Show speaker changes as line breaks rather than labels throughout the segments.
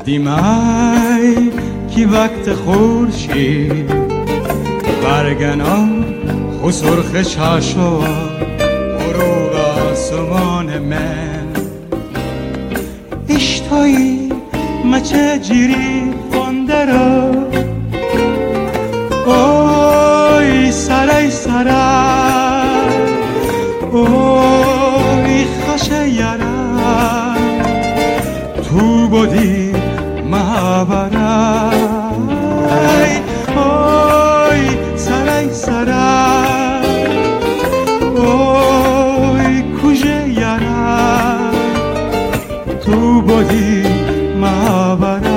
دیمای کی وقت خورشید برگنام خسرخ چاشو غروب آسمان من اشتایی مچه جیری فندرا اوی سرای سرای اوی خشه یرا تو بودی مهبرای اوی سرای سرای اوی کجه یرا تو بودی مهبرای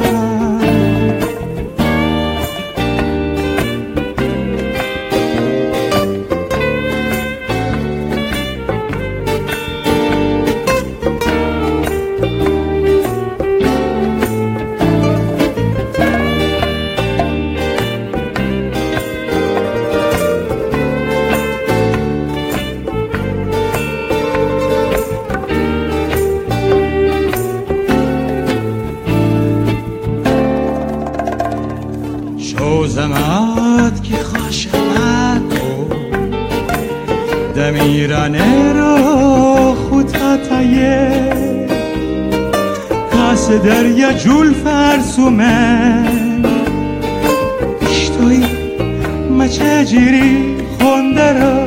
زمات کی خاشمت دمیرانه رو خودتایه کاس دریا جول فرسومه اشتوی مچه جیری خونده رو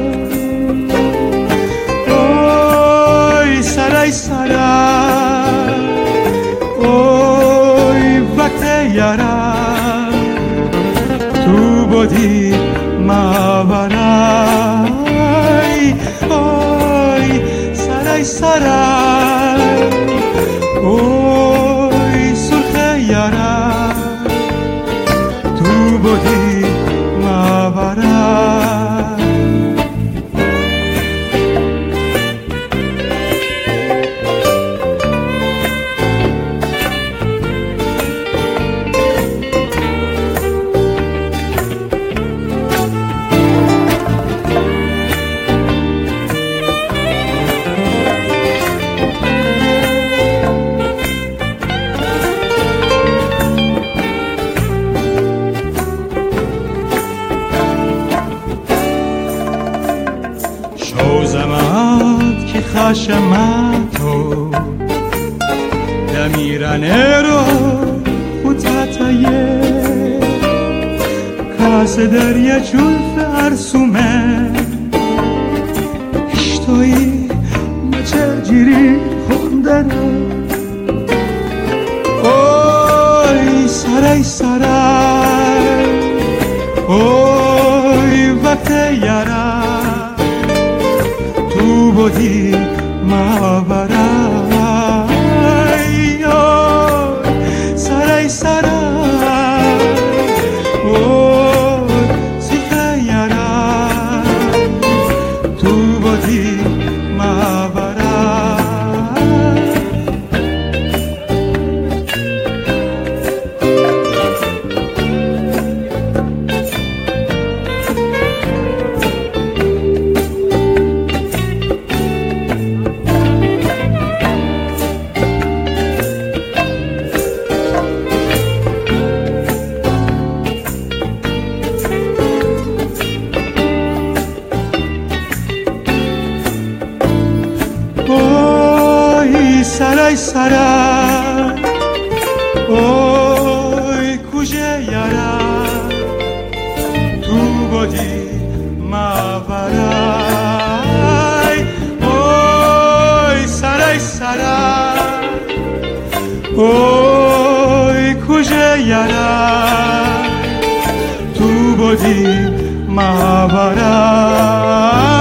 اوی سرای سرای اوی وقت یارا تو بودی مهبرای اوی سرای سرای اوی سرخ یارا تو بودی مهبرای زمات کی خاشمتو دمیرانه رو خودتایه کاس دریا جول فرسومه اشتوی مچه جیری خونده رو اوی سرای سرای اوی وقت یارا تو بودی مهبرای اوی سرای سرای اوی سرخ یارا تو بودی مهبرای سرای سرای اوی کجه یارا تو بودی مهبرای اوی سرای سرای اوی کجه یارا تو بودی مهبرای